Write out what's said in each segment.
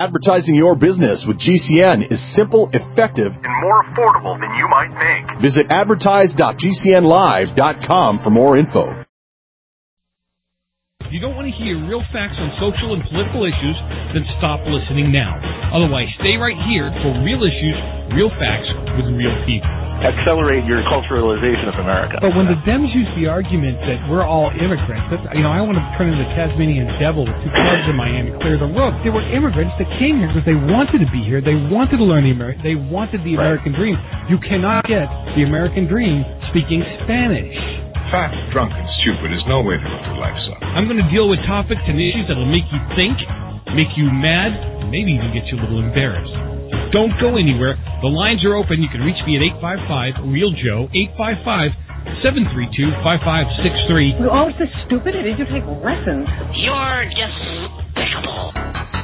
Advertising your business with GCN is simple, effective, and more affordable than you might think. Visit advertise.gcnlive.com for more info. If you don't want to hear real facts on social and political issues, then stop listening now. Otherwise, stay right here for real issues, real facts with real people. Accelerate your culturalization of America. But when the Dems use the argument that we're all immigrants, I want to turn into the Tasmanian devil with two clubs in Miami, clear the road. They were immigrants that came here because they wanted to be here. They wanted to learn they wanted the American dream. You cannot get the American dream speaking Spanish. Fat, drunk, and stupid is no way to live your life, son. I'm going to deal with topics and issues that'll make you think, make you mad, and maybe even get you a little embarrassed. Don't go anywhere. The lines are open. You can reach me at 855-REAL-JOE, 855-732-5563. You're always so stupid. Did you take lessons? You're despicable.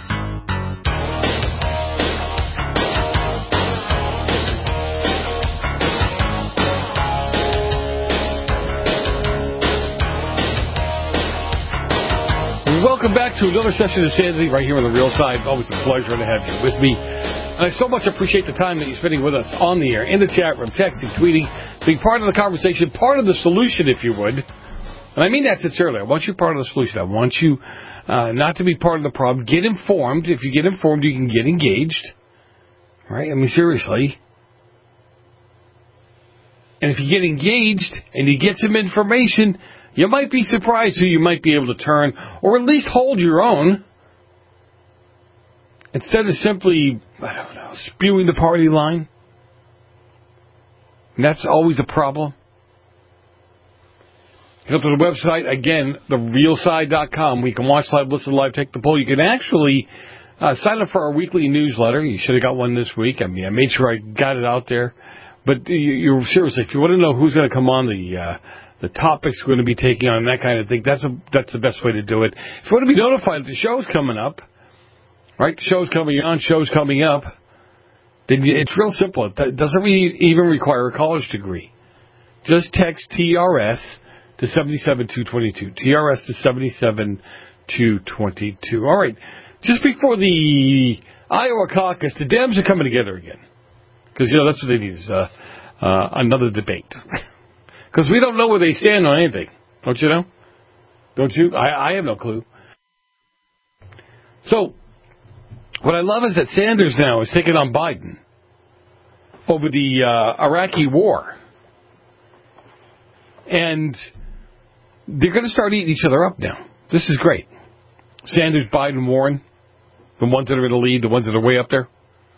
Welcome back to another session of Sanity right here on The Real Side. Always a pleasure to have you with me. And I so much appreciate the time that you're spending with us on the air, in the chat room, texting, tweeting, being part of the conversation, part of the solution, if you would. And I mean that sincerely. I want you part of the solution. I want you not to be part of the problem. Get informed. If you get informed, you can get engaged. Right? I mean, seriously. And if you get engaged and you get some information, you might be surprised who you might be able to turn, or at least hold your own, instead of simply, spewing the party line. And that's always a problem. Go to the website, again, therealside.com. We can watch live, listen live, take the poll. You can actually sign up for our weekly newsletter. You should have got one this week. I made sure I got it out there. But you're seriously, if you want to know who's going to come on, the topics we're going to be taking on, that kind of thing, that's the best way to do it. If you want to be notified that the show's coming up, right, the show's coming on, show's coming up, then it's real simple. It doesn't even require a college degree. Just text TRS to 77222. TRS to 77222. All right. Just before the Iowa caucus, the Dems are coming together again. Because, that's what they need is another debate. Because we don't know where they stand on anything. Don't you know? Don't you? I have no clue. So, what I love is that Sanders now is taking on Biden over the Iraqi war. And they're going to start eating each other up now. This is great. Sanders, Biden, Warren, the ones that are in the lead, the ones that are way up there.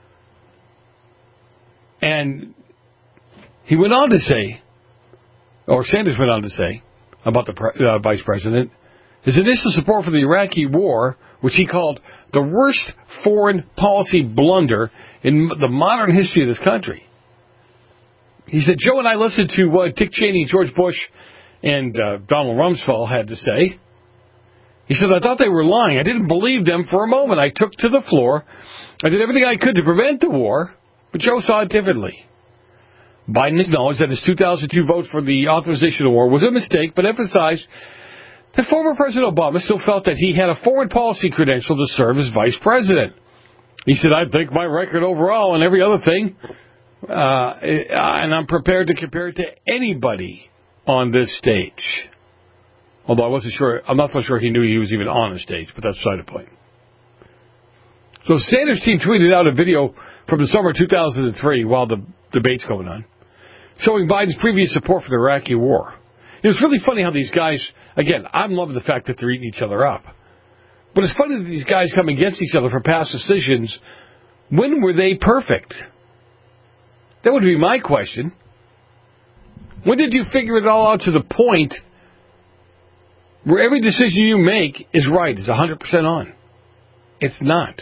And he went on to say, or Sanders went on to say, about the vice president, his initial support for the Iraqi war, which he called the worst foreign policy blunder in the modern history of this country. He said, Joe and I listened to what Dick Cheney, George Bush, and Donald Rumsfeld had to say. He said, I thought they were lying. I didn't believe them for a moment. I took to the floor. I did everything I could to prevent the war, but Joe saw it differently. Biden acknowledged that his 2002 vote for the authorization of war was a mistake, but emphasized that former President Obama still felt that he had a foreign policy credential to serve as vice president. He said, I think my record overall and every other thing, and I'm prepared to compare it to anybody on this stage. Although I'm not so sure he knew he was even on the stage, but that's beside the point. So Sanders' team tweeted out a video from the summer of 2003 while the debate's going on, showing Biden's previous support for the Iraqi war. It was really funny how these guys, again, I'm loving the fact that they're eating each other up. But it's funny that these guys come against each other for past decisions. When were they perfect? That would be my question. When did you figure it all out to the point where every decision you make is right, is 100% on? It's not.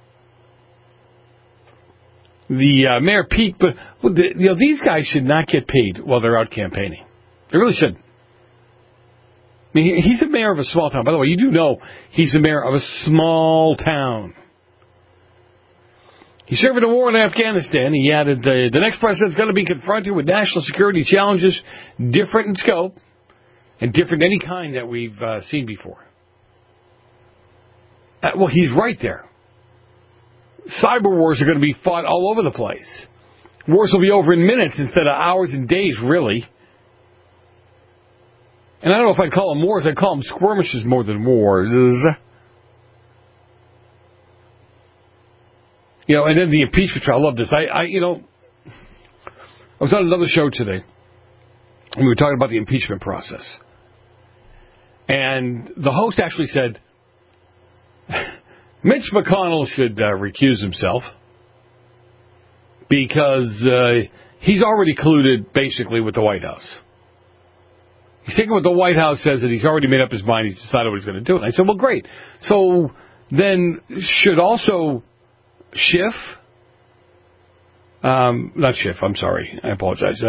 The Mayor Pete, but these guys should not get paid while they're out campaigning. They really shouldn't. I mean, he's the mayor of a small town. By the way, you do know he's the mayor of a small town. He served in a war in Afghanistan. He added, the next president's going to be confronted with national security challenges, different in scope, and different any kind that we've seen before. Well, he's right there. cyber wars are going to be fought all over the place. Wars will be over in minutes instead of hours and days, really. And I don't know if I'd call them wars. I'd call them skirmishes more than wars. You know, and then the impeachment trial. I love this. I was on another show today, and we were talking about the impeachment process. And the host actually said, Mitch McConnell should recuse himself because he's already colluded, basically, with the White House. He's taking what the White House says, and he's already made up his mind. He's decided what he's going to do. And I said, well, great. So then should also Schiff, not Schiff, I'm sorry. I apologize.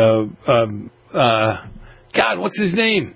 God, what's his name?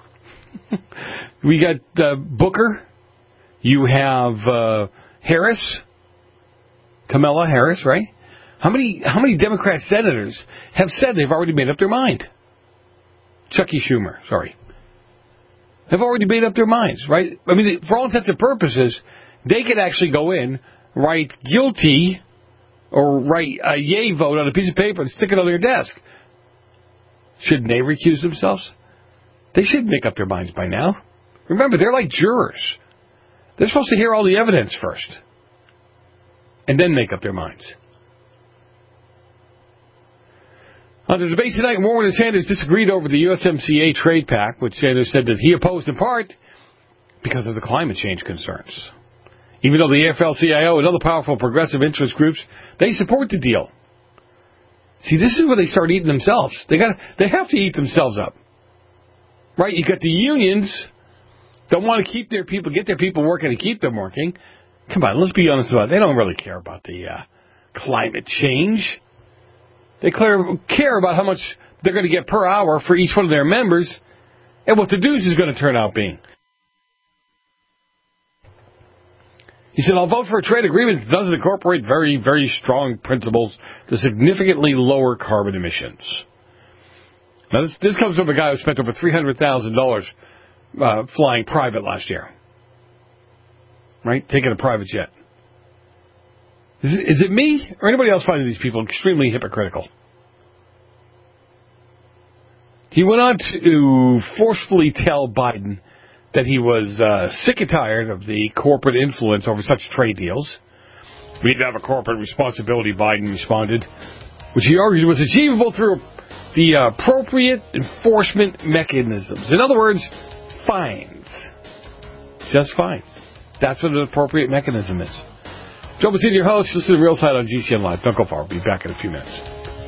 We got Booker. You have Harris, Kamala Harris, right? How many Democrat senators have said they've already made up their mind? Chucky Schumer, sorry. Have already made up their minds, right? I mean, for all intents and purposes, they could actually go in, write guilty, or write a yay vote on a piece of paper and stick it on their desk. Shouldn't they recuse themselves? They should make up their minds by now. Remember, they're like jurors. They're supposed to hear all the evidence first, and then make up their minds. On the debate tonight, Warren and Sanders disagreed over the USMCA trade pact, which Sanders said that he opposed in part because of the climate change concerns. Even though the AFL-CIO and other powerful progressive interest groups, they support the deal. See, this is where they start eating themselves. They have to eat themselves up. Right? You got the unions that want to keep their people, get their people working and keep them working. Come on, let's be honest about it. They don't really care about the climate change. They care about how much they're going to get per hour for each one of their members and what the dues is going to turn out being. He said, I'll vote for a trade agreement that doesn't incorporate very, very strong principles to significantly lower carbon emissions. Now, this comes from a guy who spent over $300,000 flying private last year. Right? Taking a private jet. Is it me or anybody else finding these people extremely hypocritical? He went on to forcefully tell Biden that he was sick and tired of the corporate influence over such trade deals. We didn't have a corporate responsibility, Biden responded, which he argued was achievable through the appropriate enforcement mechanisms. In other words, fines. Just fines. That's what an appropriate mechanism is. Joe Messina, your host. This is The Real Side on GCN Live. Don't go far. We'll be back in a few minutes.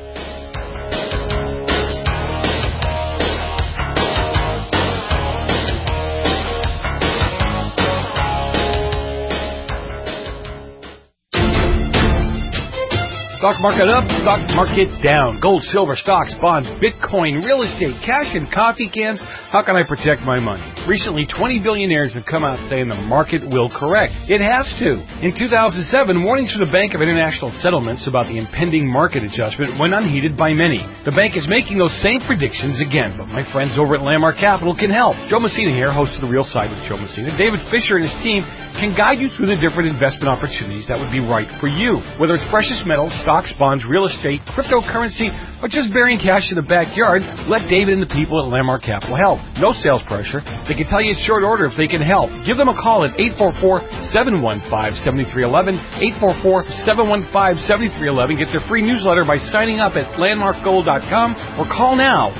Stock market up, stock market down. Gold, silver, stocks, bonds, Bitcoin, real estate, cash, and coffee cans. How can I protect my money? Recently, 20 billionaires have come out saying the market will correct. It has to. In 2007, warnings from the Bank of International Settlements about the impending market adjustment went unheeded by many. The bank is making those same predictions again, but my friends over at Landmark Capital can help. Joe Messina here, host of The Real Side with Joe Messina. David Fisher and his team can guide you through the different investment opportunities that would be right for you. Whether it's precious metals, stocks, bonds, real estate, cryptocurrency, or just burying cash in the backyard, let David and the people at Landmark Capital help. No sales pressure. They can tell you in short order if they can help. Give them a call at 844-715-7311, 844-715-7311. Get their free newsletter by signing up at landmarkgold.com or call now,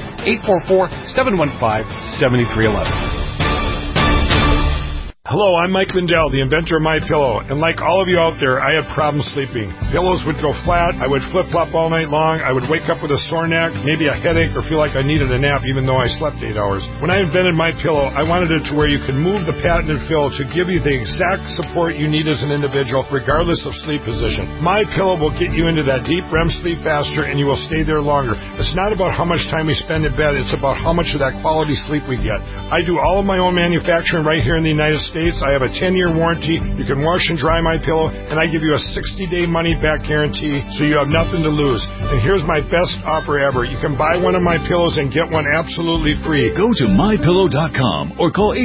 844-715-7311. Hello, I'm Mike Lindell, the inventor of MyPillow, and like all of you out there, I had problems sleeping. Pillows would go flat, I would flip-flop all night long, I would wake up with a sore neck, maybe a headache, or feel like I needed a nap even though I slept 8 hours. When I invented MyPillow, I wanted it to where you could move the patented fill to give you the exact support you need as an individual, regardless of sleep position. MyPillow will get you into that deep REM sleep faster, and you will stay there longer. It's not about how much time we spend in bed, it's about how much of that quality sleep we get. I do all of my own manufacturing right here in the United States. States. I have a 10-year warranty. You can wash and dry my pillow, and I give you a 60-day money-back guarantee, so you have nothing to lose. And here's my best offer ever. You can buy one of my pillows and get one absolutely free. Go to mypillow.com or call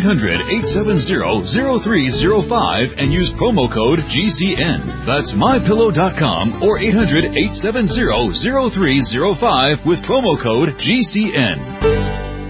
800-870-0305 and use promo code GCN. That's mypillow.com or 800-870-0305 with promo code GCN.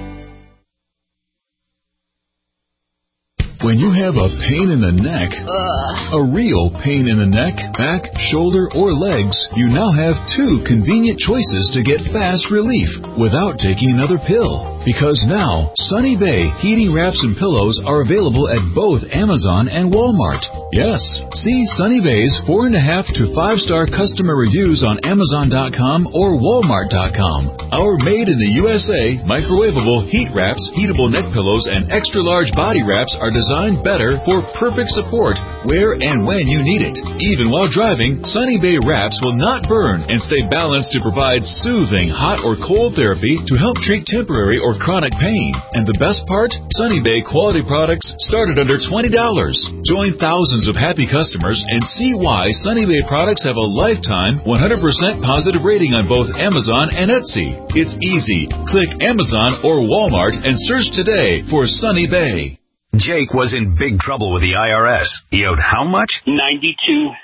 When you have a pain in the neck, a real pain in the neck, back, shoulder, or legs, you now have two convenient choices to get fast relief without taking another pill. Because now, Sunny Bay heating wraps and pillows are available at both Amazon and Walmart. Yes, see Sunny Bay's 4.5 to 5-star customer reviews on Amazon.com or Walmart.com. Our made in the USA microwavable heat wraps, heatable neck pillows, and extra large body wraps are designed better for perfect support where and when you need it. Even while driving, Sunny Bay wraps will not burn and stay balanced to provide soothing hot or cold therapy to help treat temporary or chronic pain. And the best part? Sunny Bay quality products start at under $20. Join thousands of happy customers and see why Sunny Bay products have a lifetime 100% positive rating on both Amazon and Etsy. It's easy. Click Amazon or Walmart and search today for Sunny Bay. Jake was in big trouble with the IRS. He owed how much? $92,000.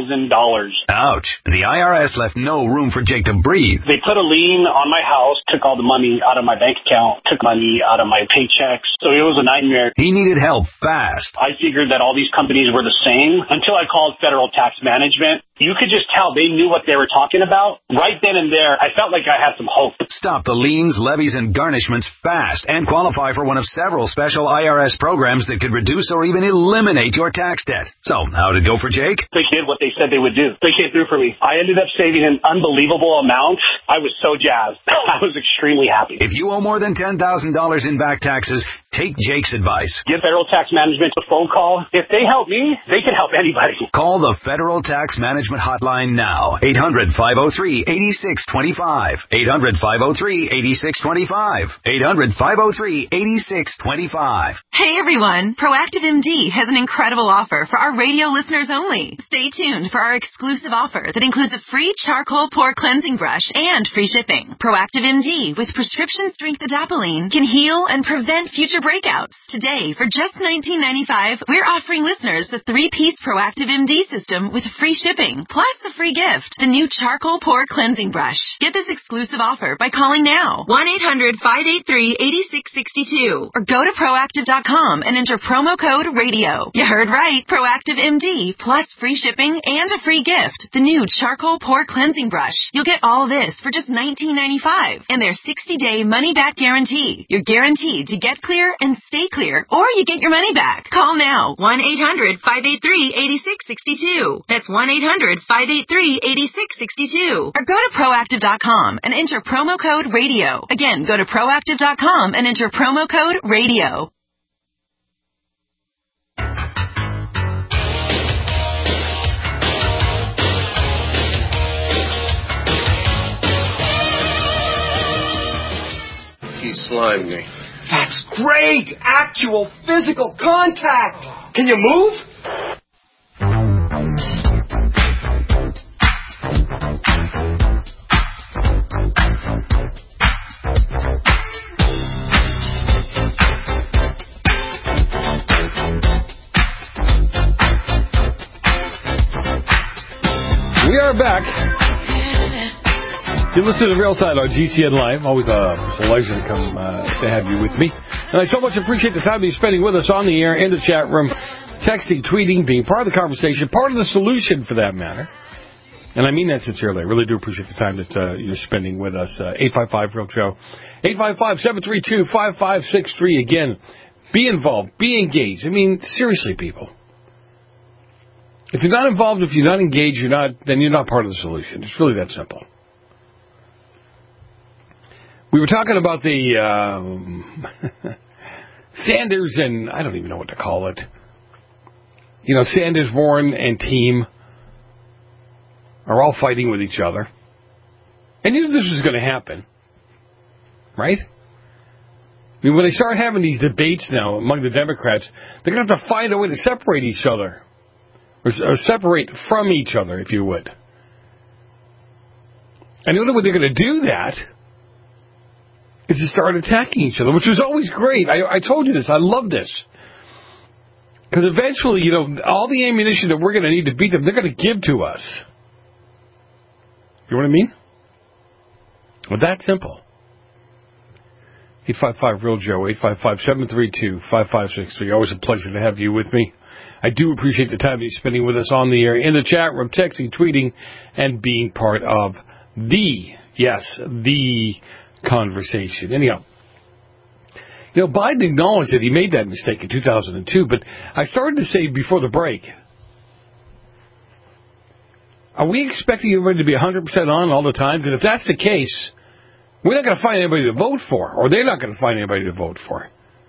Ouch. The IRS left no room for Jake to breathe. They put a lien on my house, took all the money out of my bank account, took money out of my paychecks. So it was a nightmare. He needed help fast. I figured that all these companies were the same until I called Federal Tax Management. You could just tell they knew what they were talking about. Right then and there, I felt like I had some hope. Stop the liens, levies, and garnishments fast and qualify for one of several special IRS programs that could reduce or even eliminate your tax debt. So, how'd it go for Jake? They did what they said they would do. They came through for me. I ended up saving an unbelievable amount. I was so jazzed. I was extremely happy. If you owe more than $10,000 in back taxes, take Jake's advice. Give Federal Tax Management a phone call. If they help me, they can help anybody. Call the Federal Tax Management hotline now. 800-503-8625. 800-503-8625. 800-503-8625. Hey everyone, Proactive MD has an incredible offer for our radio listeners only. Stay tuned for our exclusive offer that includes a free charcoal pore cleansing brush and free shipping. Proactive MD with prescription strength adapalene can heal and prevent future breakouts. Today, for just $19.95, we're offering listeners the 3-piece Proactive MD system with free shipping, plus a free gift, the new charcoal pore cleansing brush. Get this exclusive offer by calling now, 1-800-583-8662, or go to Proactive.com and enter promo code RADIO. You heard right, Proactive MD, plus free shipping and a free gift, the new charcoal pore cleansing brush. You'll get all this for just $19.95, and their 60-day money-back guarantee. You're guaranteed to get clear and stay clear, or you get your money back. Call now, 1-800-583-8662. That's 1-800-583-8662. Or go to Proactive.com and enter promo code RADIO. Again, go to Proactive.com and enter promo code RADIO. He slimed me. That's great! Actual physical contact! Can you move? We are back. You listen to the Real Side on GCN Live. Always a pleasure to come to have you with me. And I so much appreciate the time you're spending with us on the air, in the chat room, texting, tweeting, being part of the conversation, part of the solution for that matter. And I mean that sincerely. I really do appreciate the time that you're spending with us. 855-REAL-SHOW. 855-732-5563. Again, be involved. Be engaged. I mean, seriously, people. If you're not involved, if you're not engaged, then you're not part of the solution. It's really that simple. We were talking about the Sanders and I don't even know what to call it. You know, Sanders, Warren, and team are all fighting with each other. And you knew this was going to happen, right? I mean, when they start having these debates now among the Democrats, they're going to have to find a way to separate each other. Or separate from each other, if you would. And the only way they're going to do that is to start attacking each other, which was always great. I told you this. I love this. Because eventually, all the ammunition that we're going to need to beat them, they're going to give to us. You know what I mean? Well, that's simple. 855-REAL-JOE, 855-732-5563. Always a pleasure to have you with me. I do appreciate the time that you're spending with us on the air, in the chat room, texting, tweeting, and being part of the conversation. Anyhow, Biden acknowledged that he made that mistake in 2002, but I started to say before the break, are we expecting everybody to be 100% on all the time? Because if that's the case, we're not going to find anybody to vote for, or they're not going to find anybody to vote for.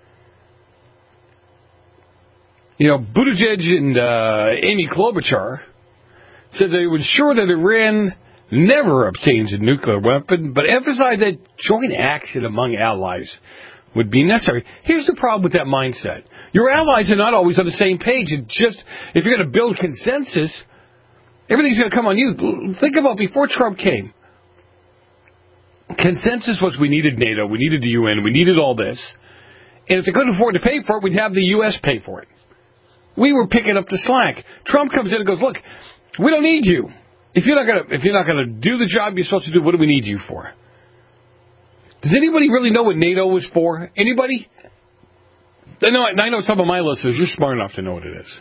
Buttigieg and Amy Klobuchar said they would ensure that Iran never obtains a nuclear weapon, but emphasized that joint action among allies would be necessary. Here's the problem with that mindset. Your allies are not always on the same page. If you're going to build consensus, everything's going to come on you. Think about before Trump came. Consensus was we needed NATO, we needed the UN, we needed all this. And if they couldn't afford to pay for it, we'd have the U.S. pay for it. We were picking up the slack. Trump comes in and goes, look, we don't need you. If you're not going to do the job you're supposed to do, what do we need you for? Does anybody really know what NATO was for? Anybody? I know some of my listeners, you're smart enough to know what it is.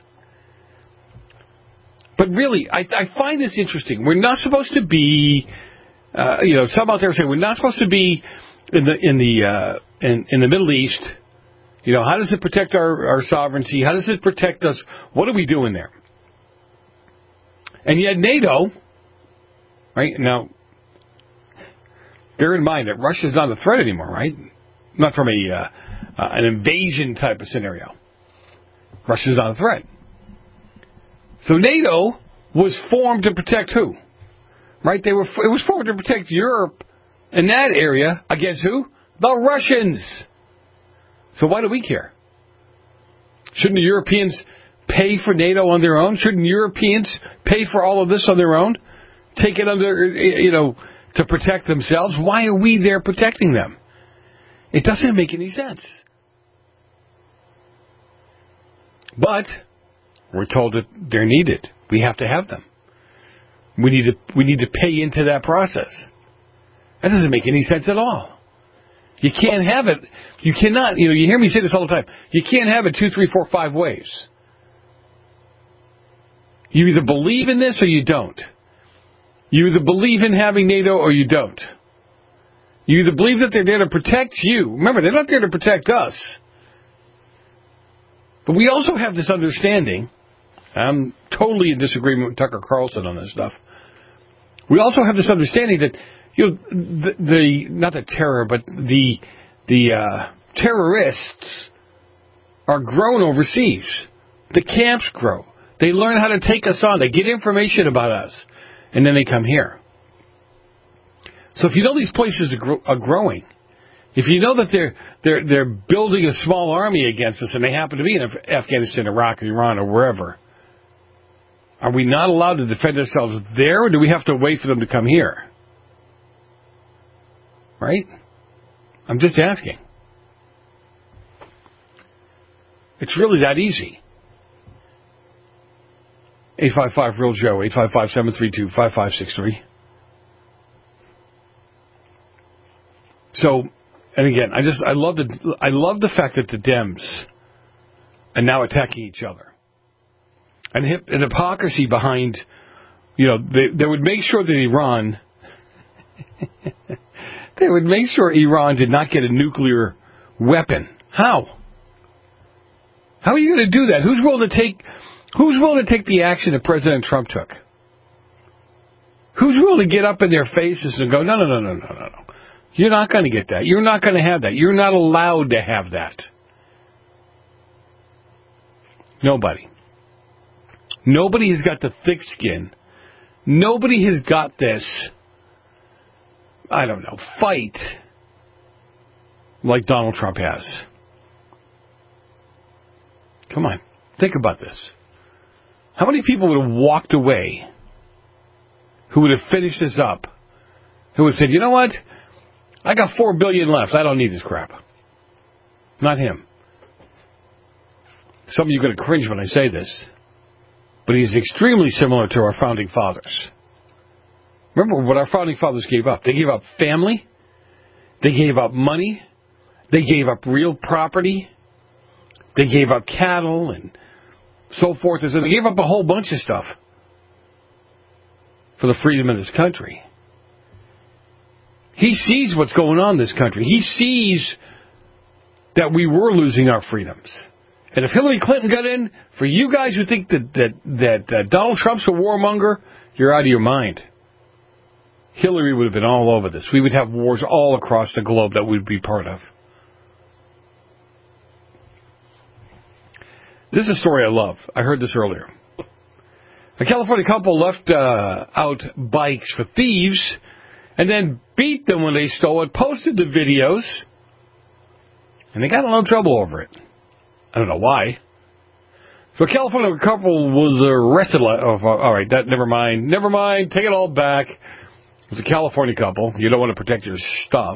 But really, I find this interesting. We're not supposed to be, some out there say we're not supposed to be in the Middle East. How does it protect our sovereignty? How does it protect us? What are we doing there? And yet NATO, right? Now, bear in mind that Russia's not a threat anymore, right? Not from an invasion type of scenario. Russia's not a threat. So NATO was formed to protect who? Right? It was formed to protect Europe in that area against who? The Russians. So why do we care? Shouldn't the Europeans pay for NATO on their own? Shouldn't Europeans pay for all of this on their own? Take it under, to protect themselves? Why are we there protecting them? It doesn't make any sense. But we're told that they're needed. We have to have them. We need to pay into that process. That doesn't make any sense at all. You can't have it. You cannot, you hear me say this all the time. You can't have it 2, 3, 4, 5 ways. You either believe in this or you don't. You either believe in having NATO or you don't. You either believe that they're there to protect you. Remember, they're not there to protect us. But we also have this understanding. I'm totally in disagreement with Tucker Carlson on this stuff. We also have this understanding that not the terror, but the terrorists are grown overseas. The camps grow. They learn how to take us on. They get information about us, and then they come here. So if you know these places are growing, if you know that they're building a small army against us, and they happen to be in Afghanistan, Iraq, Iran, or wherever, are we not allowed to defend ourselves there, or do we have to wait for them to come here? Right? I'm just asking. It's really that easy. 855-REAL-JOE, 855-732-5563. So, and again, I love the fact that the Dems are now attacking each other. And hypocrisy behind, they would make sure that Iran, they would make sure Iran did not get a nuclear weapon. How? How are you going to do that? Who's willing to take the action that President Trump took? Who's willing to get up in their faces and go, no. You're not going to get that. You're not going to have that. You're not allowed to have that. Nobody. Nobody has got the thick skin. Nobody has got this, fight like Donald Trump has. Come on, think about this. How many people would have walked away who would have finished this up, who would have said, you know what, I got $4 billion left, I don't need this crap. Not him. Some of you are going to cringe when I say this, but he's extremely similar to our founding fathers. Remember what our founding fathers gave up. They gave up family. They gave up money. They gave up real property. They gave up cattle and so forth. They gave up a whole bunch of stuff for the freedom of this country. He sees what's going on in this country. He sees that we were losing our freedoms. And if Hillary Clinton got in, for you guys who think that Donald Trump's a warmonger, you're out of your mind. Hillary would have been all over this. We would have wars all across the globe that we'd be part of. This is a story I love. I heard this earlier. A California couple left out bikes for thieves and then beat them when they stole it, posted the videos, and they got in a little trouble over it. I don't know why. So a California couple was arrested. All right, never mind. Never mind. Take it all back. It was a California couple. You don't want to protect your stuff.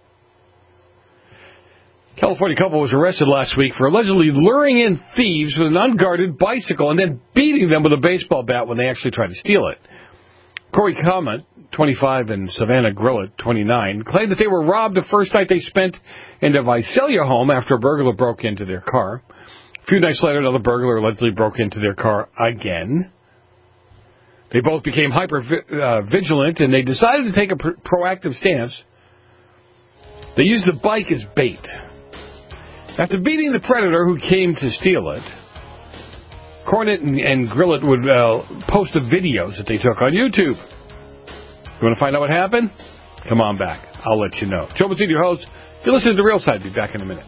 California couple was arrested last week for allegedly luring in thieves with an unguarded bicycle and then beating them with a baseball bat when they actually tried to steal it. Corey Comet, 25, and Savannah Grillett, 29, claimed that they were robbed the first night they spent in the Visalia home after a burglar broke into their car. A few nights later, another burglar allegedly broke into their car again. They both became hyper-vigilant, and they decided to take a proactive stance. They used the bike as bait. After beating the predator who came to steal it, Cornett and Grillett would post the videos that they took on YouTube. You want to find out what happened? Come on back. I'll let you know. Joe Mazzini, your host. You're listening to Real Side. Be back in a minute.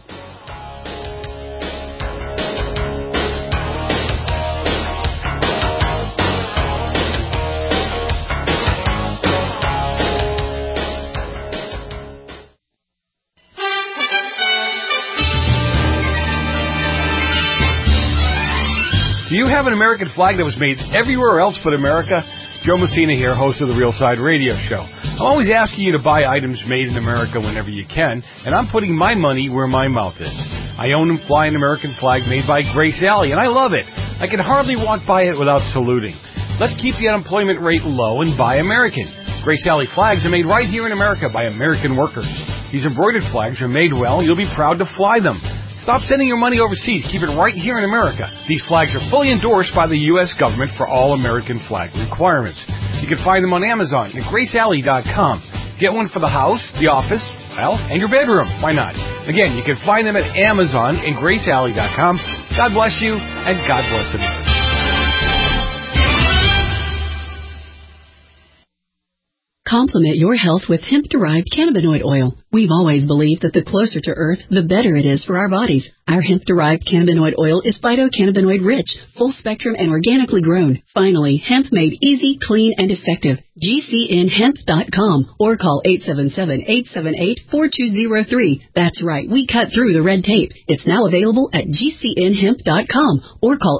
Do you have an American flag that was made everywhere else but America? Joe Messina here, host of the Real Side Radio Show. I'm always asking you to buy items made in America whenever you can, and I'm putting my money where my mouth is. I own and fly an American flag made by Grace Alley, and I love it. I can hardly walk by it without saluting. Let's keep the unemployment rate low and buy American. Grace Alley flags are made right here in America by American workers. These embroidered flags are made well, and you'll be proud to fly them. Stop sending your money overseas. Keep it right here in America. These flags are fully endorsed by the U.S. government for all American flag requirements. You can find them on Amazon at GraceAlley.com. Get one for the house, the office, well, and your bedroom. Why not? Again, you can find them at Amazon and GraceAlley.com. God bless you, and God bless America. Complement your health with hemp-derived cannabinoid oil. We've always believed that the closer to Earth, the better it is for our bodies. Our hemp-derived cannabinoid oil is phytocannabinoid-rich, full-spectrum, and organically grown. Finally, hemp made easy, clean, and effective. GCNhemp.com or call 877-878-4203. That's right, we cut through the red tape. It's now available at GCNhemp.com or call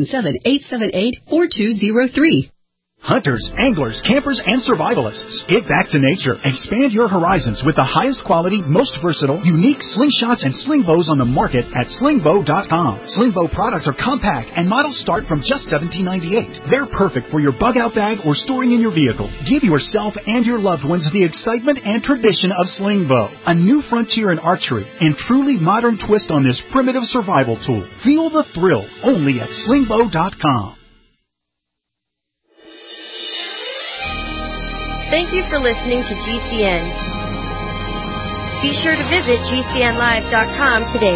877-878-4203. Hunters, anglers, campers, and survivalists. Get back to nature. Expand your horizons with the highest quality, most versatile, unique slingshots and sling bows on the market at slingbow.com. Slingbow products are compact and models start from just $17.98. They're perfect for your bug-out bag or storing in your vehicle. Give yourself and your loved ones the excitement and tradition of Slingbow, a new frontier in archery and truly modern twist on this primitive survival tool. Feel the thrill only at slingbow.com. Thank you for listening to GCN. Be sure to visit GCNlive.com today.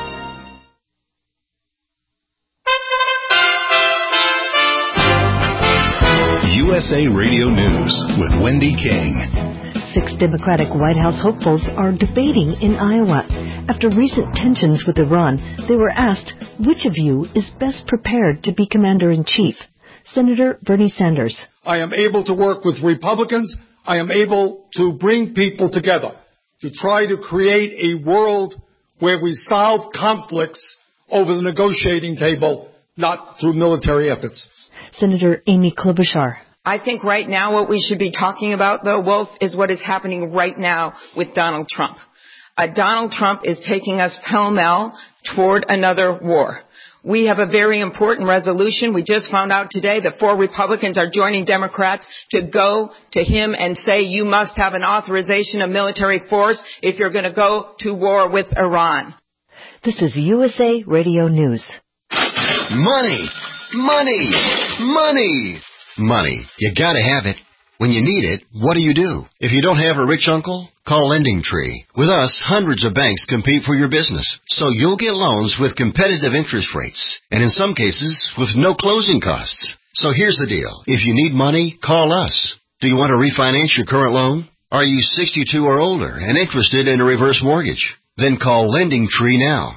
USA Radio News with Wendy King. 6 Democratic White House hopefuls are debating in Iowa. After recent tensions with Iran, they were asked, which of you is best prepared to be Commander-in-Chief? Senator Bernie Sanders. I am able to work with Republicans. I am able to bring people together to try to create a world where we solve conflicts over the negotiating table, not through military efforts. Senator Amy Klobuchar. I think right now what we should be talking about, though, Wolf, is what is happening right now with Donald Trump. Donald Trump is taking us pell-mell toward another war. We have a very important resolution. We just found out today that 4 Republicans are joining Democrats to go to him and say you must have an authorization of military force if you're going to go to war with Iran. This is USA Radio News. Money! Money! Money! Money. You gotta have it. When you need it, what do? If you don't have a rich uncle, call LendingTree. With us, hundreds of banks compete for your business, so you'll get loans with competitive interest rates, and in some cases, with no closing costs. So here's the deal. If you need money, call us. Do you want to refinance your current loan? Are you 62 or older and interested in a reverse mortgage? Then call LendingTree now.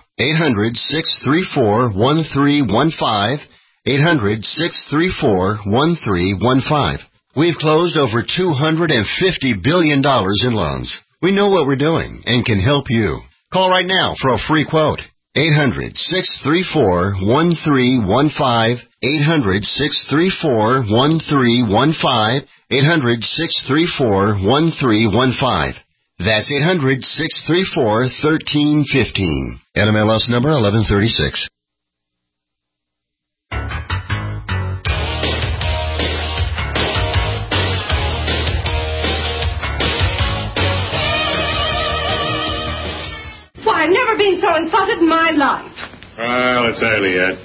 800-634-1315. 800-634-1315. We've closed over $250 billion in loans. We know what we're doing and can help you. Call right now for a free quote. 800-634-1315. 800-634-1315. 800-634-1315. That's 800-634-1315. NMLS number 1136. I've never been so insulted in my life. Well, it's early yet.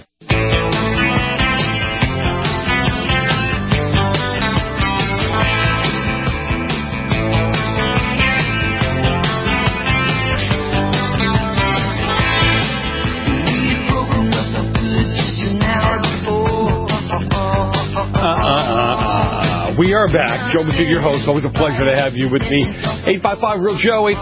We are back. Joe Messina, your host. Always a pleasure to have you with me. 855-REAL-JOE,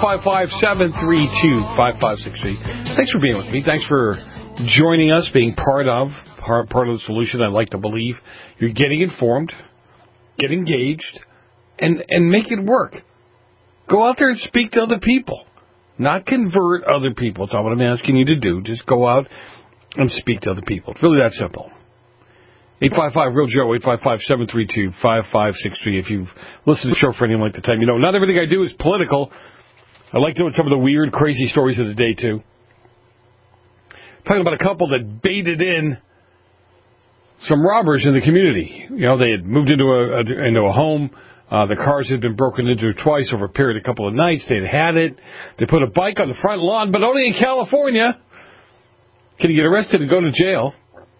855-732-5563. Thanks for being with me. Thanks for joining us, being part of the solution. I'd like to believe you're getting informed, get engaged, and make it work. Go out there and speak to other people, not convert other people. That's not what I'm asking you to do. Just go out and speak to other people. It's really that simple. 855-REAL-JOE, 855-732-5563. If you've listened to the show for any length of time, you know not everything I do is political. I like doing some of the weird, crazy stories of the day, too. Talking about a couple that baited in some robbers in the community. You know, they had moved into a home. The cars had been broken into twice over a period of a couple of nights. They'd had it. They put a bike on the front lawn, but only in California can you get arrested and go to jail.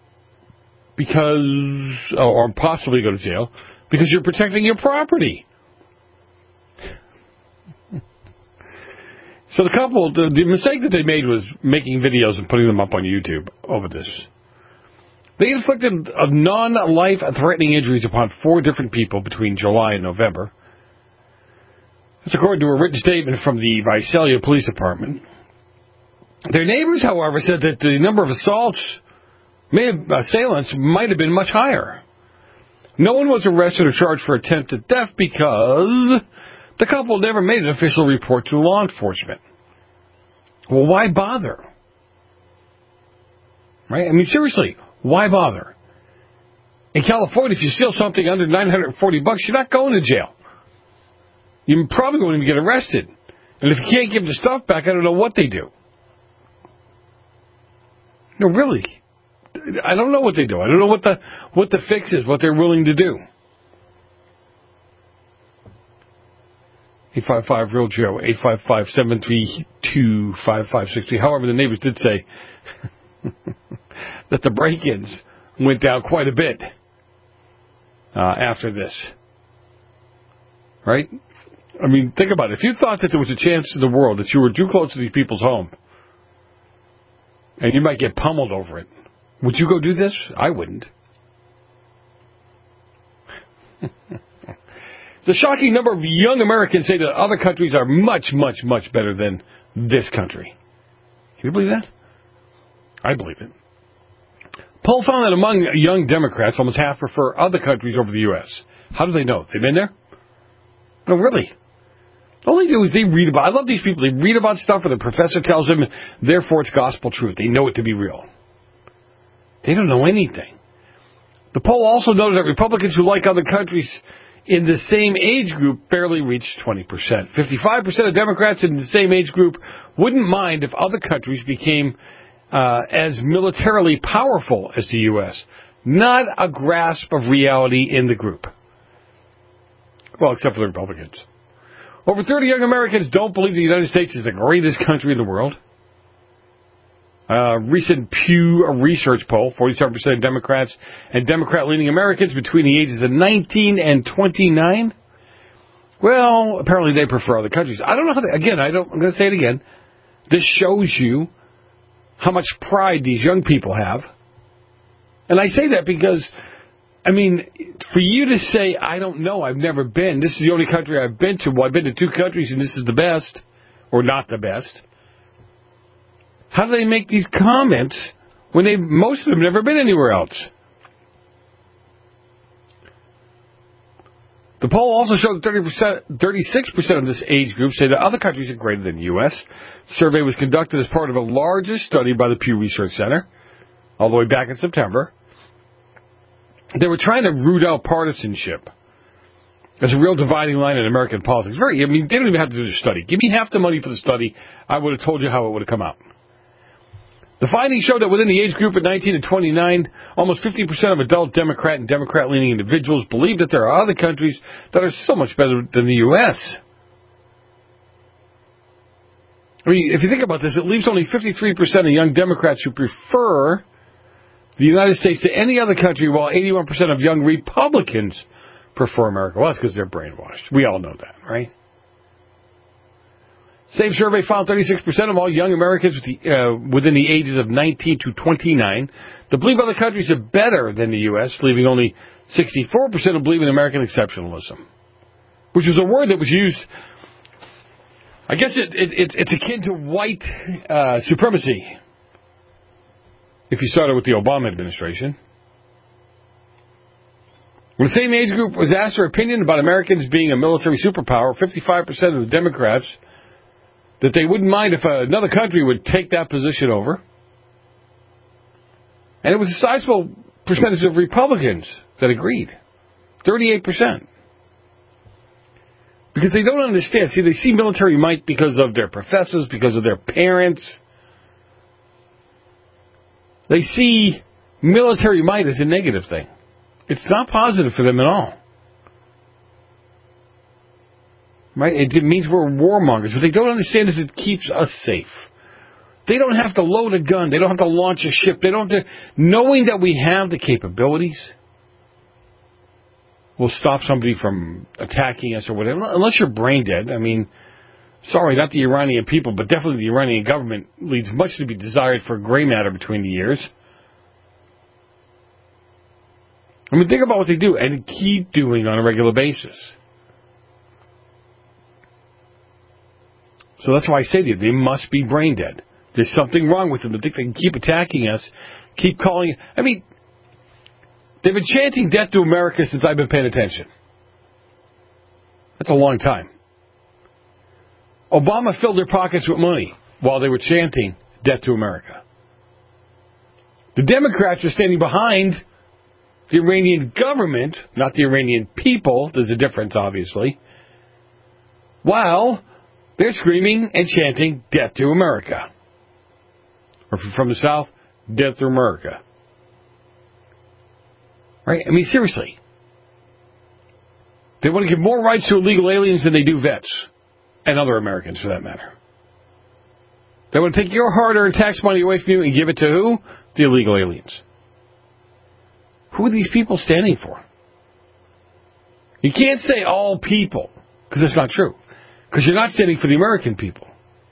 Or possibly go to jail, because you're protecting your property. So the couple, the mistake that they made was making videos and putting them up on YouTube over this. They inflicted non-life-threatening injuries upon 4 different people between July and November. That's according to a written statement from the Visalia Police Department. Their neighbors, however, said that the number of assailants might have been much higher. No one was arrested or charged for attempted theft because the couple never made an official report to law enforcement. Well, why bother? Right? I mean, seriously, why bother? In California, if you steal something under $940, you're not going to jail. You probably won't even get arrested. And if you can't give the stuff back, I don't know what they do. No, really. I don't know what they do. I don't know what the fix is, what they're willing to do. 855-REAL-JOE, 855-732-5563. However, the neighbors did say that the break-ins went down quite a bit after this. Right? I mean, think about it. If you thought that there was a chance in the world that you were too close to these people's home and you might get pummeled over it, would you go do this? I wouldn't. The shocking number of young Americans say that other countries are much, much, much better than this country. Can you believe that? I believe it. Poll found that among young Democrats, almost half prefer other countries over the U.S. How do they know? They've been there? No, really. All they do is they read about. I love these people. They read about stuff, and the professor tells them, therefore it's gospel truth. They know it to be real. They don't know anything. The poll also noted that Republicans who like other countries in the same age group barely reached 20%. 55% of Democrats in the same age group wouldn't mind if other countries became as militarily powerful as the U.S. Not a grasp of reality in the group. Well, except for the Republicans. Over 30 young Americans don't believe the United States is the greatest country in the world. Recent Pew Research poll, 47% of Democrats and Democrat-leaning Americans between the ages of 19 and 29. Well, apparently they prefer other countries. I don't know how to, I'm going to say it again. This shows you how much pride these young people have. And I say that because, for you to say, I don't know, I've never been, this is the only country I've been to, well, I've been to 2 countries and this is the best, or not the best. How do they make these comments when most of them never been anywhere else? The poll also showed that 36% of this age group say that other countries are greater than the U.S. The survey was conducted as part of a larger study by the Pew Research Center, all the way back in September. They were trying to root out partisanship as a real dividing line in American politics. They don't even have to do the study. Give me half the money for the study. I would have told you how it would have come out. The findings showed that within the age group of 19 to 29, almost 50% of adult Democrat and Democrat-leaning individuals believe that there are other countries that are so much better than the U.S. If you think about this, it leaves only 53% of young Democrats who prefer the United States to any other country, while 81% of young Republicans prefer America. Well, that's because they're brainwashed. We all know that, right? Same survey found 36% of all young Americans within the ages of 19 to 29 to believe other countries are better than the U.S., leaving only 64% who believe in American exceptionalism, which is a word that was used, I guess it's akin to white supremacy, if you started with the Obama administration. When the same age group was asked their opinion about Americans being a military superpower, 55% of the Democrats that they wouldn't mind if another country would take that position over. And it was a sizable percentage of Republicans that agreed. 38%. Because they don't understand. See, they see military might because of their professors, because of their parents. They see military might as a negative thing. It's not positive for them at all. Right? It means we're warmongers. What they don't understand is it keeps us safe. They don't have to load a gun. They don't have to launch a ship. They don't have to, knowing that we have the capabilities will stop somebody from attacking us or whatever. Unless you're brain dead. Sorry, not the Iranian people, but definitely the Iranian government leaves much to be desired for gray matter between the ears. Think about what they do and keep doing on a regular basis. So that's why I say to you, they must be brain dead. There's something wrong with them. They think they can keep attacking us, keep calling. They've been chanting death to America since I've been paying attention. That's a long time. Obama filled their pockets with money while they were chanting death to America. The Democrats are standing behind the Iranian government, not the Iranian people. There's a difference, obviously. While they're screaming and chanting death to America. Or if you're from the South, death to America. Right? Seriously. They want to give more rights to illegal aliens than they do vets. And other Americans, for that matter. They want to take your hard-earned tax money away from you and give it to who? The illegal aliens. Who are these people standing for? You can't say all people, because that's not true. Because you're not standing for the American people.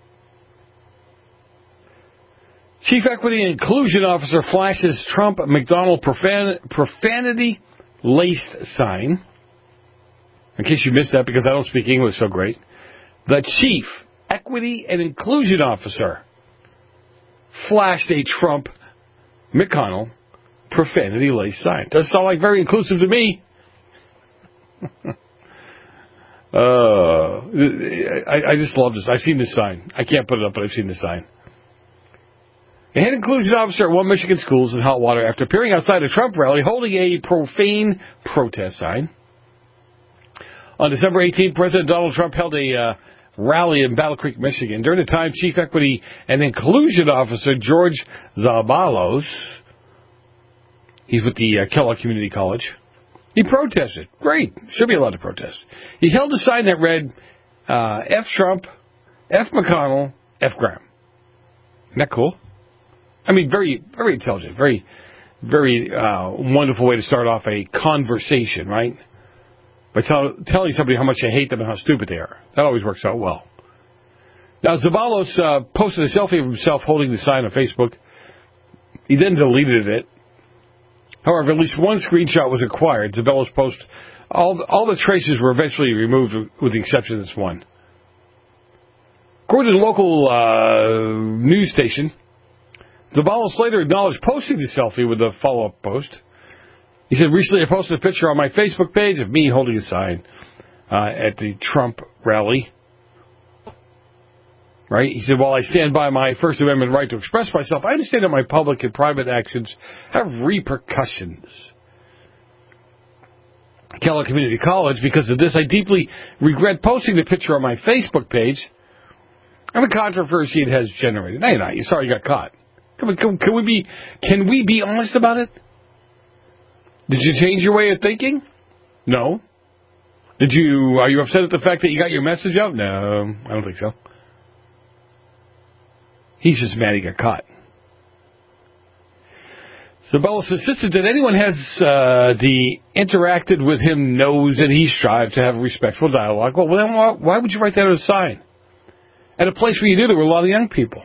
Chief Equity and Inclusion Officer flashes Trump McDonald profanity-laced sign. In case you missed that, because I don't speak English so great. The Chief Equity and Inclusion Officer flashed a Trump McConnell profanity-laced sign. Doesn't sound like very inclusive to me. I just love this. I've seen this sign. I can't put it up, but I've seen this sign. A head inclusion officer at one Michigan school is in hot water after appearing outside a Trump rally holding a profane protest sign. On December 18th, President Donald Trump held a rally in Battle Creek, Michigan. During the time, Chief Equity and Inclusion Officer George Zabalos, he's with the Kellogg Community College, he protested. Great. Should be allowed to protest. He held a sign that read, F Trump, F McConnell, F Graham. Isn't that cool? I mean, very, very intelligent, very, very wonderful way to start off a conversation, right? By telling somebody how much you hate them and how stupid they are. That always works out well. Now, Zabalos posted a selfie of himself holding the sign on Facebook. He then deleted it. However, at least one screenshot was acquired. Zabalos' post, all the traces were eventually removed with the exception of this one. According to the local news station, Zabalos later acknowledged posting the selfie with a follow-up post. He said, recently I posted a picture on my Facebook page of me holding a sign at the Trump rally. Right? He said, while I stand by my First Amendment right to express myself, I understand that my public and private actions have repercussions. Kellogg Community College, because of this, I deeply regret posting the picture on my Facebook page and the controversy it has generated. No, you're not. You're sorry you got caught. Can we be honest about it? Did you change your way of thinking? No. Are you upset at the fact that you got your message out? No, I don't think so. He's just mad he got caught. Zabalos insisted that anyone has interacted with him knows that he strives to have a respectful dialogue. Well, then why would you write that on a sign? At a place where you knew there were a lot of young people.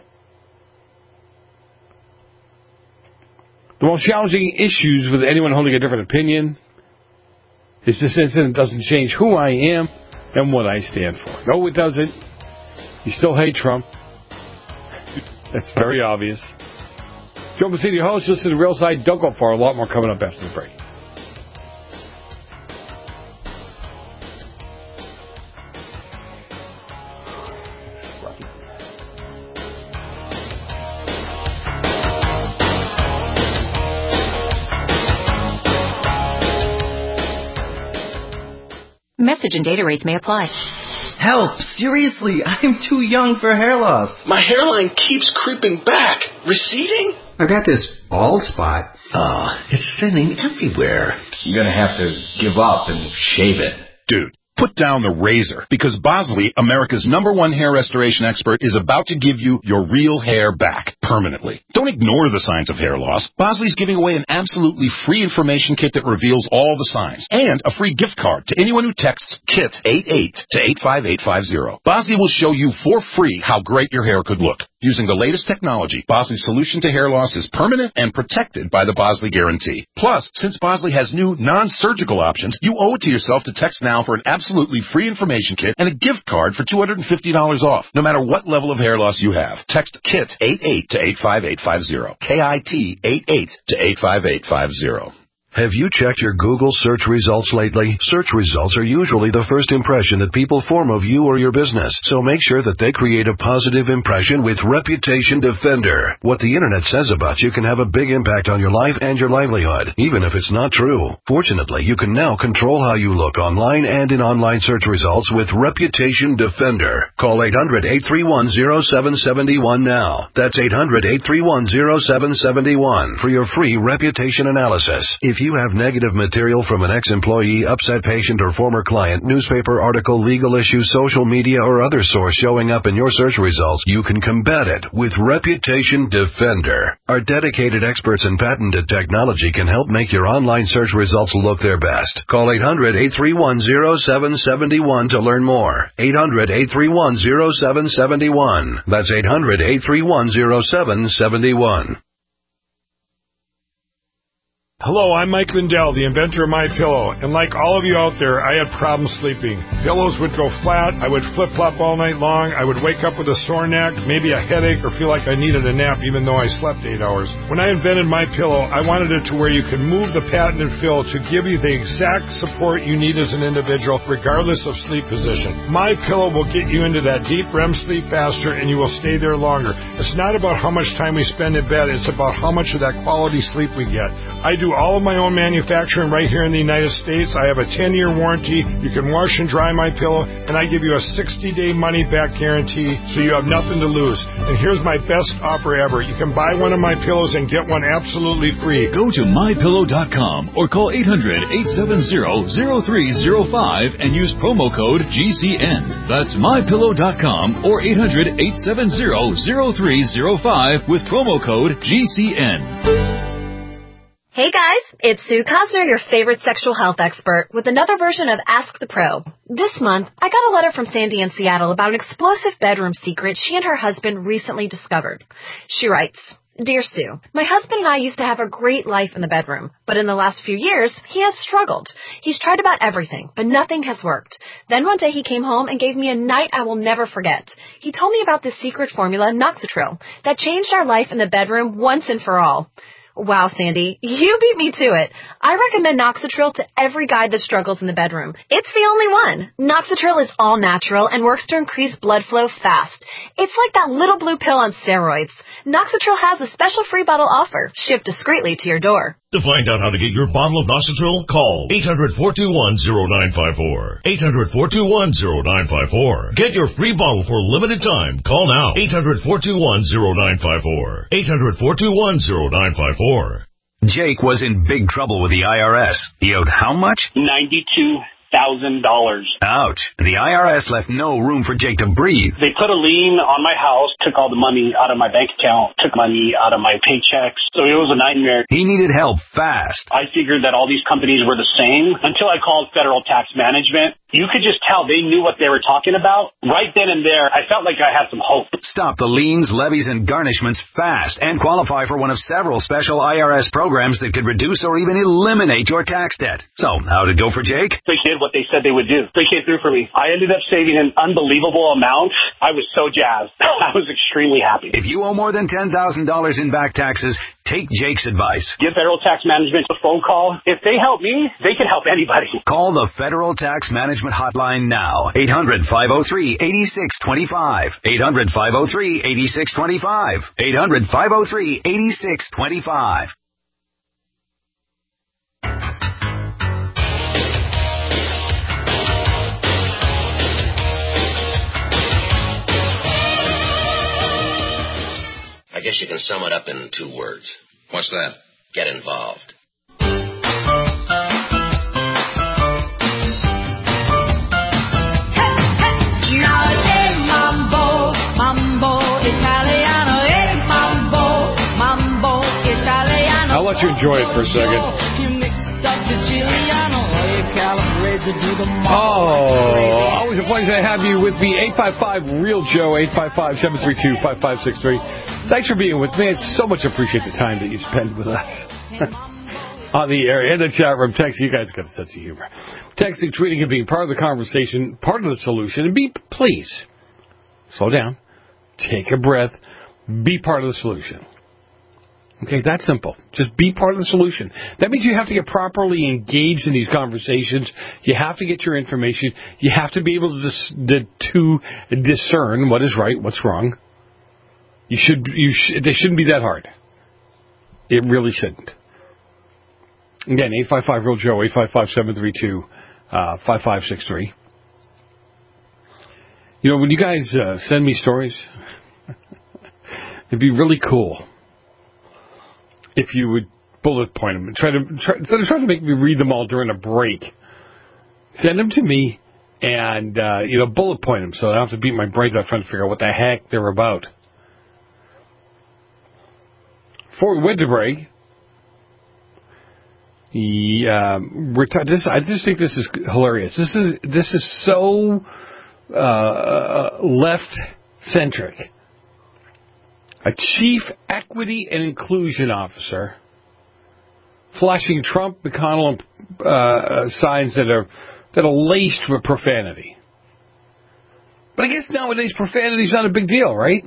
The most challenging issues with anyone holding a different opinion is this incident doesn't change who I am and what I stand for. No, it doesn't. You still hate Trump. That's very obvious. Joe Messina, your host, listen to Real Side. Don't go far. A lot more coming up after the break. Message and data rates may apply. Help! Seriously, I'm too young for hair loss. My hairline keeps creeping back. Receding? I got this bald spot. Oh, it's thinning everywhere. You're gonna have to give up and shave it. Dude, put down the razor, because Bosley, America's #1 hair restoration expert, is about to give you your real hair back permanently. Don't ignore the signs of hair loss. Bosley's giving away an absolutely free information kit that reveals all the signs, and a free gift card to anyone who texts KIT88 to 85850. Bosley will show you for free how great your hair could look. Using the latest technology, Bosley's solution to hair loss is permanent and protected by the Bosley Guarantee. Plus, since Bosley has new non-surgical options, you owe it to yourself to text now for an absolutely free information kit and a gift card for $250 off, no matter what level of hair loss you have. Text KIT88 to 85850. KIT88 to 85850. Have you checked your Google search results lately? Search results are usually the first impression that people form of you or your business, so make sure that they create a positive impression with Reputation Defender. What the internet says about you can have a big impact on your life and your livelihood, even if it's not true. Fortunately, you can now control how you look online and in online search results with Reputation Defender. Call 800-831-0771 now. That's 800-831-0771 for your free reputation analysis. If you have negative material from an ex-employee, upset patient, or former client, newspaper article, legal issue, social media, or other source showing up in your search results, you can combat it with Reputation Defender. Our dedicated experts in patented technology can help make your online search results look their best. Call 800-831-0771 to learn more. 800-831-0771. That's 800-831-0771. Hello, I'm Mike Lindell, the inventor of MyPillow, and like all of you out there, I had problems sleeping. Pillows would go flat, I would flip-flop all night long, I would wake up with a sore neck, maybe a headache, or feel like I needed a nap even though I slept 8 hours. When I invented MyPillow, I wanted it to where you can move the patented fill to give you the exact support you need as an individual, regardless of sleep position. MyPillow will get you into that deep REM sleep faster, and you will stay there longer. It's not about how much time we spend in bed, it's about how much of that quality sleep we get. I do all of my own manufacturing right here in the United States. I have a 10-year warranty. You can wash and dry MyPillow, and I give you a 60-day money-back guarantee, so you have nothing to lose. And here's my best offer ever. You can buy one of my pillows and get one absolutely free. Go to MyPillow.com or call 800-870-0305 and use promo code GCN. That's MyPillow.com or 800-870-0305 with promo code GCN. Hey guys, it's Sue Cosner, your favorite sexual health expert, with another version of Ask the Pro. This month, I got a letter from Sandy in Seattle about an explosive bedroom secret she and her husband recently discovered. She writes, Dear Sue, my husband and I used to have a great life in the bedroom, but in the last few years, he has struggled. He's tried about everything, but nothing has worked. Then one day he came home and gave me a night I will never forget. He told me about this secret formula, Noxitril, that changed our life in the bedroom once and for all. Wow, Sandy, you beat me to it. I recommend Noxitril to every guy that struggles in the bedroom. It's the only one. Noxitril is all natural and works to increase blood flow fast. It's like that little blue pill on steroids. Noxitril has a special free bottle offer, shipped discreetly to your door. To find out how to get your bottle of Noxitril, call 800-421-0954. 800-421-0954. Get your free bottle for a limited time. Call now. 800-421-0954. 800-421-0954. Jake was in big trouble with the IRS. He owed how much? $92,000. Ouch. The IRS left no room for Jake to breathe. They put a lien on my house, took all the money out of my bank account, took money out of my paychecks. So it was a nightmare. He needed help fast. I figured that all these companies were the same until I called Federal Tax Management. You could just tell they knew what they were talking about. Right then and there, I felt like I had some hope. Stop the liens, levies, and garnishments fast and qualify for one of several special IRS programs that could reduce or even eliminate your tax debt. So, how'd it go for Jake? They did what they said they would do. They came through for me. I ended up saving an unbelievable amount. I was so jazzed. I was extremely happy. If you owe more than $10,000 in back taxes, take Jake's advice. Give Federal Tax Management a phone call. If they help me, they can help anybody. Call the Federal Tax Management Hotline now. 800-503-8625. 800-503-8625. 800-503-8625. I guess you can sum it up in 2 words. What's that? Get involved. I'll let you enjoy it for a second. Oh, always a pleasure to have you with me. 855-REAL-JOE, 855-732-5563. Thanks for being with me. I so much appreciate the time that you spend with us on the air, in the chat room. Text, you guys got a sense of humor. Texting, tweeting, and being part of the conversation, part of the solution. And please, slow down, take a breath, be part of the solution. Okay, that's simple. Just be part of the solution. That means you have to get properly engaged in these conversations. You have to get your information. You have to be able to discern what is right, what's wrong. They shouldn't be that hard. It really shouldn't. Again, 855-REAL-JOE, 855-732-5563. You know, when you guys send me stories, it'd be really cool if you would bullet point them and try instead of trying to make me read them all during a break, send them to me and bullet point them so I don't have to beat my brains out trying to figure out what the heck they're about. Before we went to break, I just think this is hilarious. This is so left centric. A chief equity and inclusion officer flashing Trump, McConnell signs that are laced with profanity. But I guess nowadays profanity's not a big deal, right?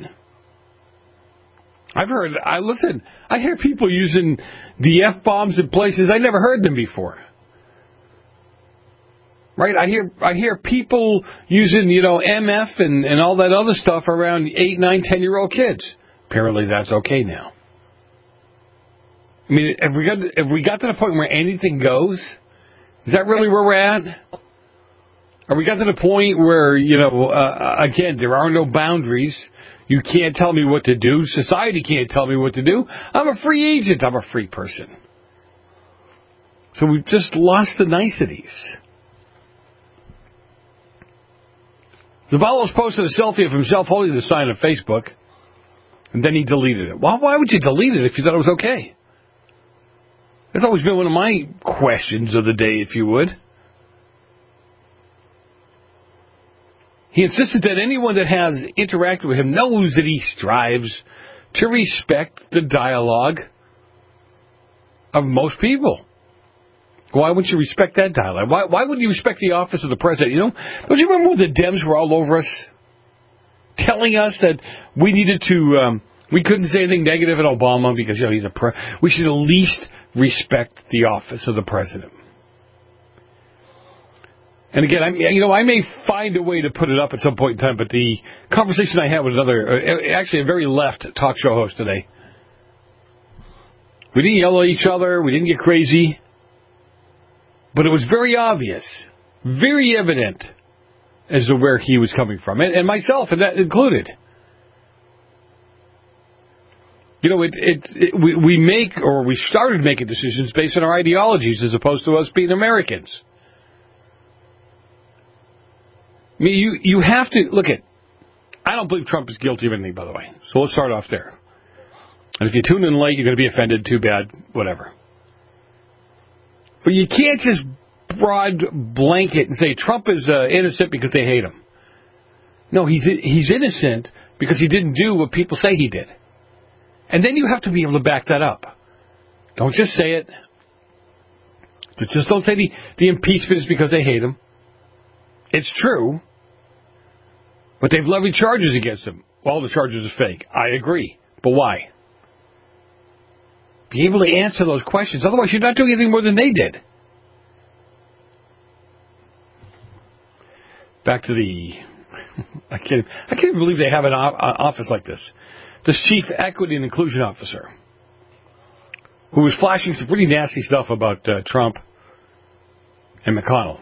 I hear people using the F-bombs in places I never heard them before. Right? I hear people using, MF and all that other stuff around 8, 9, 10-year-old kids. Apparently that's okay now. I mean, have we got to the point where anything goes? Is that really where we're at? Are we got to the point where, again, there are no boundaries. You can't tell me what to do. Society can't tell me what to do. I'm a free agent. I'm a free person. So we've just lost the niceties. Zavallos posted a selfie of himself holding the sign on Facebook, and then he deleted it. Well, why would you delete it if you thought it was okay? That's always been one of my questions of the day, if you would. He insisted that anyone that has interacted with him knows that he strives to respect the dialogue of most people. Why wouldn't you respect that dialogue? Why wouldn't you respect the office of the president? Don't you remember when the Dems were all over us, telling us that we needed to, we couldn't say anything negative at Obama because he's we should at least respect the office of the president. And again, I may find a way to put it up at some point in time, but the conversation I had with actually a very left talk show host today, we didn't yell at each other, we didn't get crazy, but it was very obvious, very evident as to where he was coming from, and myself, and that included. We started making decisions based on our ideologies as opposed to us being Americans. I mean, you have to look at. I don't believe Trump is guilty of anything, by the way. So let's start off there. And if you tune in late, you're going to be offended. Too bad. Whatever. But you can't just broad blanket and say Trump is innocent because they hate him. No, he's innocent because he didn't do what people say he did. And then you have to be able to back that up. Don't just say it. Just don't say the impeachment is because they hate him. It's true, but they've levied charges against him. All the charges are fake. I agree. But why? Be able to answer those questions. Otherwise, you're not doing anything more than they did. Back to I can't even believe they have an office like this. This Chief Equity and Inclusion Officer, who was flashing some pretty nasty stuff about Trump and McConnell.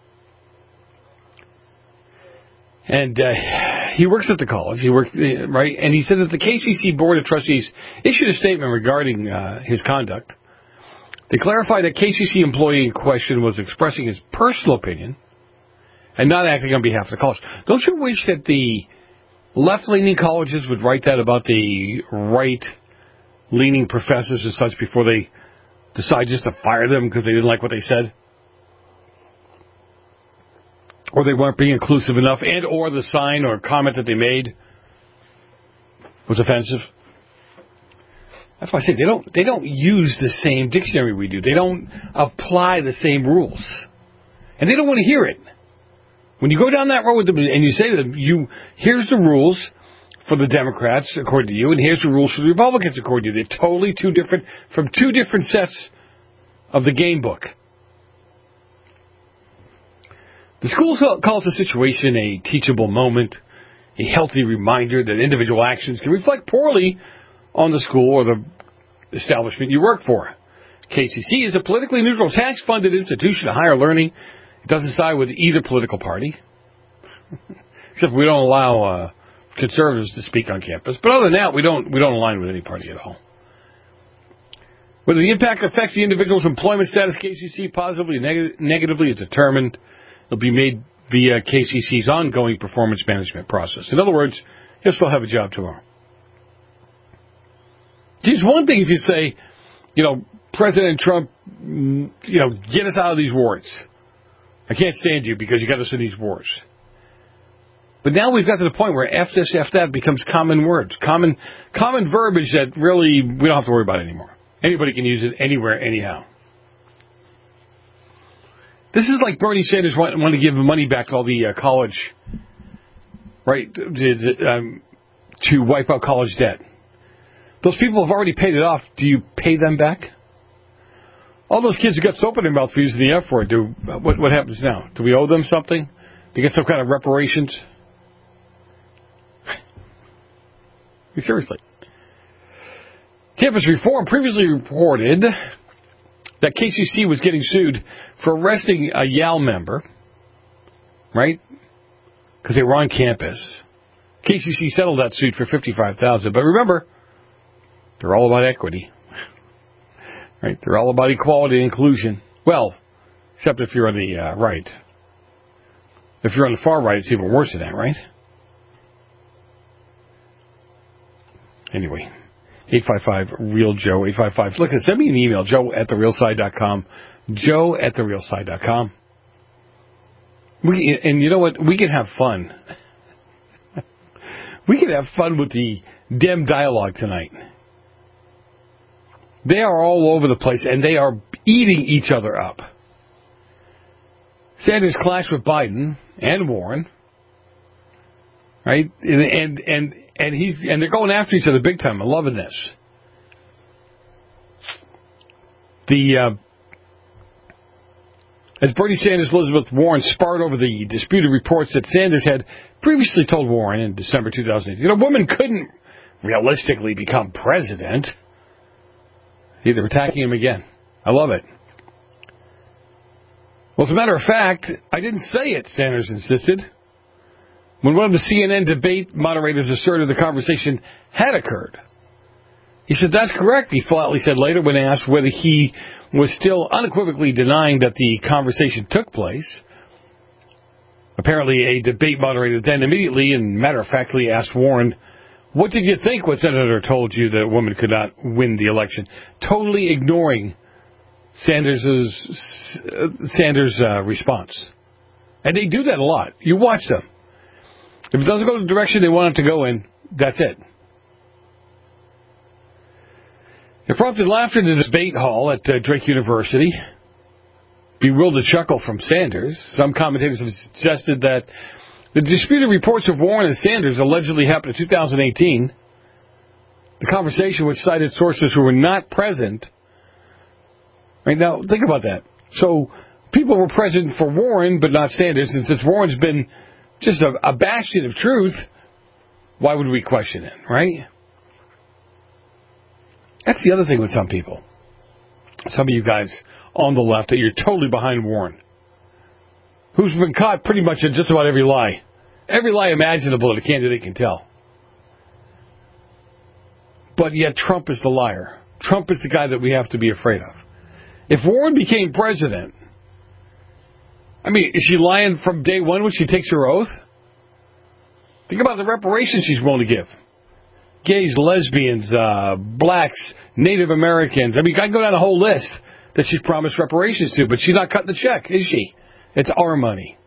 And he works at the college. He worked right, and he said that the KCC Board of Trustees issued a statement regarding his conduct. They clarified that KCC employee in question was expressing his personal opinion and not acting on behalf of the college. Don't you wish that the left-leaning colleges would write that about the right-leaning professors and such before they decide just to fire them because they didn't like what they said? Or they weren't being inclusive enough, and or the sign or comment that they made was offensive. That's why I say they don't use the same dictionary we do. They don't apply the same rules. And they don't want to hear it. When you go down that road with them and you say to them, here's the rules for the Democrats according to you, and here's the rules for the Republicans according to you. They're totally two different sets of the game book. The school calls the situation a teachable moment, a healthy reminder that individual actions can reflect poorly on the school or the establishment you work for. KCC is a politically neutral, tax-funded institution of higher learning. It doesn't side with either political party, except we don't allow conservatives to speak on campus. But other than that, we don't align with any party at all. Whether the impact affects the individual's employment status, KCC positively or negatively is determined. It'll be made via KCC's ongoing performance management process. In other words, he'll still have a job tomorrow. It's one thing if you say, President Trump, get us out of these wars. I can't stand you because you got us in these wars. But now we've got to the point where F this, F that becomes common words, common verbiage that really we don't have to worry about anymore. Anybody can use it anywhere, anyhow. This is like Bernie Sanders wanting to give the money back to all the college, right, to wipe out college debt. Those people have already paid it off. Do you pay them back? All those kids who got soap in their mouth for using the F word, what happens now? Do we owe them something? Do you get some kind of reparations? Seriously. Campus Reform previously reported that KCC was getting sued for arresting a Yale member, right? Because they were on campus. KCC settled that suit for $55,000. But remember, they're all about equity. Right? They're all about equality and inclusion. Well, except if you're on the right. If you're on the far right, it's even worse than that, right? Anyway, 855-REAL-JOE, 855. Look, send me an email, joe@therealside.com. joe@therealside.com. And you know what? We can have fun. We can have fun with the Dem dialogue tonight. They are all over the place, and they are eating each other up. Sanders clashed with Biden and Warren, right? And they're going after each other big time. I'm loving this. As Bernie Sanders and Elizabeth Warren sparred over the disputed reports that Sanders had previously told Warren in December 2008, a woman couldn't realistically become president. They're attacking him again. I love it. Well, as a matter of fact, I didn't say it, Sanders insisted. When one of the CNN debate moderators asserted the conversation had occurred. He said, that's correct, he flatly said later when asked whether he was still unequivocally denying that the conversation took place. Apparently, a debate moderator then immediately and matter-of-factly asked Warren, what did you think when Senator told you that a woman could not win the election? Totally ignoring Sanders' response. And they do that a lot. You watch them. If it doesn't go the direction they want it to go in, that's it. It prompted laughter in the debate hall at Drake University. Bewildered chuckle from Sanders. Some commentators have suggested that the disputed reports of Warren and Sanders allegedly happened in 2018. The conversation, which cited sources who were not present. Right now, think about that. So, people were present for Warren, but not Sanders. And since Warren's been just a bastion of truth, why would we question it, right? That's the other thing with some people. Some of you guys on the left, that you're totally behind Warren, who's been caught pretty much in just about every lie. Every lie imaginable that a candidate can tell. But yet Trump is the liar. Trump is the guy that we have to be afraid of. If Warren became president, I mean, is she lying from day one when she takes her oath? Think about the reparations she's willing to give. Gays, lesbians, blacks, Native Americans. I mean, I can go down a whole list that she's promised reparations to, but she's not cutting the check, is she? It's our money.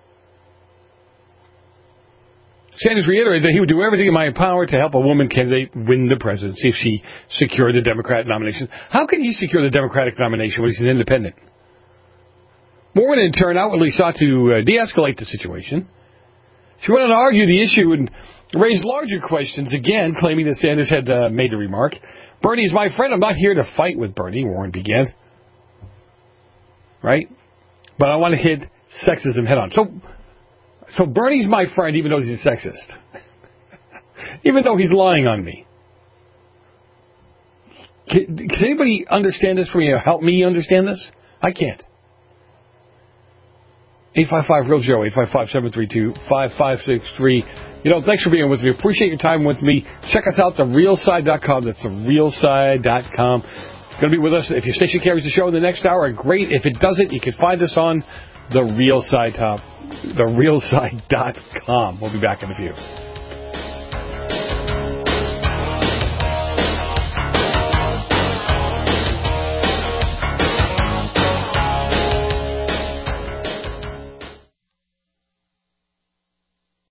Sanders reiterated that he would do everything in my power to help a woman candidate win the presidency if she secured the Democratic nomination. How can he secure the Democratic nomination when he's an independent? Warren, in turn, outwardly sought to de-escalate the situation. She went on to argue the issue and raised larger questions, again claiming that Sanders had made the remark. Bernie is my friend. I'm not here to fight with Bernie, Warren began. Right? But I want to hit sexism head on. So Bernie's my friend even though he's a sexist. Even though he's lying on me. Can anybody understand this for me or help me understand this? I can't. 855-REAL-JOE, 855-732-5563. Thanks for being with me. Appreciate your time with me. Check us out, therealside.com. That's therealside.com. Going to be with us if your station carries the show in the next hour. Great. If it doesn't, you can find us on therealside.com. We'll be back in a few.